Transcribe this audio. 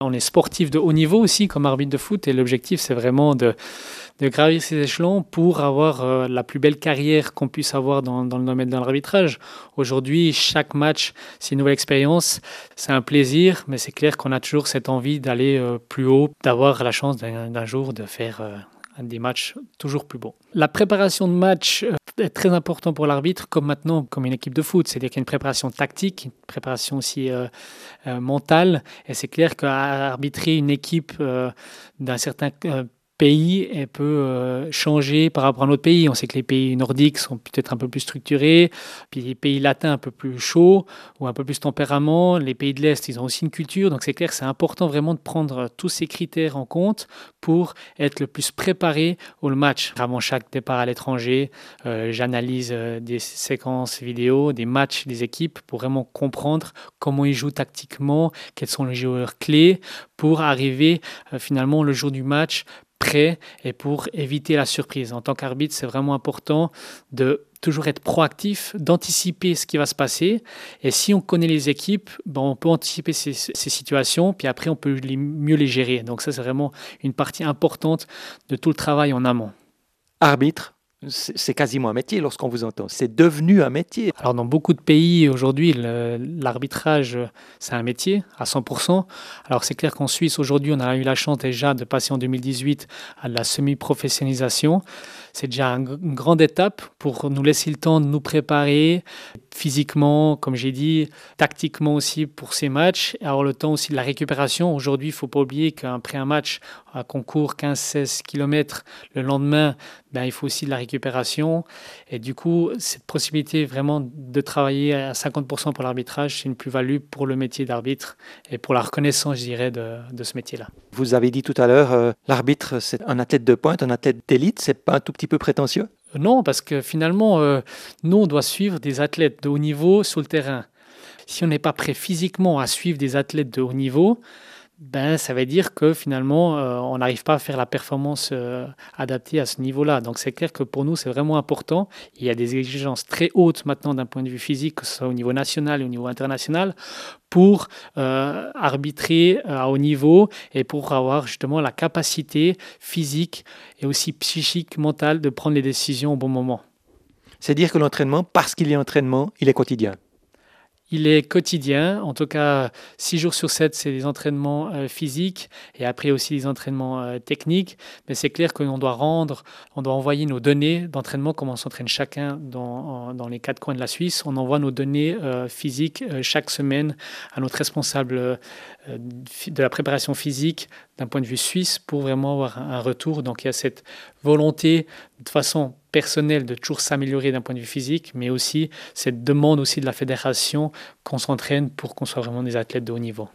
on est sportif de haut niveau aussi comme arbitre de foot et l'objectif c'est vraiment de gravir ces échelons pour avoir la plus belle carrière qu'on puisse avoir dans le domaine de l'arbitrage. Aujourd'hui, chaque match, c'est une nouvelle expérience, c'est un plaisir, mais c'est clair qu'on a toujours cette envie d'aller plus haut, d'avoir la chance d'un jour de faire des matchs toujours plus beaux. La préparation de match est très importante pour l'arbitre, comme maintenant, comme une équipe de foot. C'est-à-dire qu'il y a une préparation tactique, une préparation aussi mentale, et c'est clair qu'arbitrer une équipe d'un certain pays et peut changer par rapport à un autre pays. On sait que les pays nordiques sont peut-être un peu plus structurés, puis les pays latins un peu plus chauds ou un peu plus tempérament. Les pays de l'Est, ils ont aussi une culture. Donc c'est clair que c'est important vraiment de prendre tous ces critères en compte pour être le plus préparé au match. Avant chaque départ à l'étranger, j'analyse des séquences vidéo, des matchs des équipes pour vraiment comprendre comment ils jouent tactiquement, quels sont les joueurs clés pour arriver finalement le jour du match prêt et pour éviter la surprise. En tant qu'arbitre, c'est vraiment important de toujours être proactif, d'anticiper ce qui va se passer. Et si on connaît les équipes, on peut anticiper ces situations, puis après, on peut mieux les gérer. Donc ça, c'est vraiment une partie importante de tout le travail en amont. Arbitre, c'est quasiment un métier lorsqu'on vous entend. C'est devenu un métier. Alors dans beaucoup de pays aujourd'hui, l'arbitrage, c'est un métier à 100%. Alors c'est clair qu'en Suisse aujourd'hui, on a eu la chance déjà de passer en 2018 à la semi-professionnalisation. C'est déjà une grande étape pour nous laisser le temps de nous préparer physiquement, comme j'ai dit, tactiquement aussi pour ces matchs, et avoir le temps aussi de la récupération. Aujourd'hui, il ne faut pas oublier qu'après un match, qu'on court 15-16 km le lendemain, il faut aussi de la récupération. Et du coup, cette possibilité vraiment de travailler à 50% pour l'arbitrage, c'est une plus-value pour le métier d'arbitre et pour la reconnaissance, je dirais, de ce métier-là. Vous avez dit tout à l'heure, l'arbitre, c'est un athlète de pointe, un athlète d'élite. C'est pas un tout petit peu prétentieux? Non, parce que finalement, nous, on doit suivre des athlètes de haut niveau sur le terrain. Si on n'est pas prêt physiquement à suivre des athlètes de haut niveau, ça veut dire que finalement, on n'arrive pas à faire la performance adaptée à ce niveau-là. Donc c'est clair que pour nous, c'est vraiment important. Il y a des exigences très hautes maintenant d'un point de vue physique, que ce soit au niveau national et au niveau international, pour arbitrer à haut niveau et pour avoir justement la capacité physique et aussi psychique, mentale de prendre les décisions au bon moment. C'est dire que l'entraînement, parce qu'il y a entraînement, il est quotidien. Il est quotidien, en tout cas 6 jours sur 7, c'est des entraînements physiques et après aussi des entraînements techniques. Mais c'est clair qu'on doit envoyer nos données d'entraînement, comme on s'entraîne chacun dans les 4 coins de la Suisse. On envoie nos données physiques chaque semaine à notre responsable de la préparation physique d'un point de vue suisse pour vraiment avoir un retour. Donc il y a cette volonté de façon personnelle de toujours s'améliorer d'un point de vue physique, mais aussi cette demande aussi de la fédération qu'on s'entraîne pour qu'on soit vraiment des athlètes de haut niveau.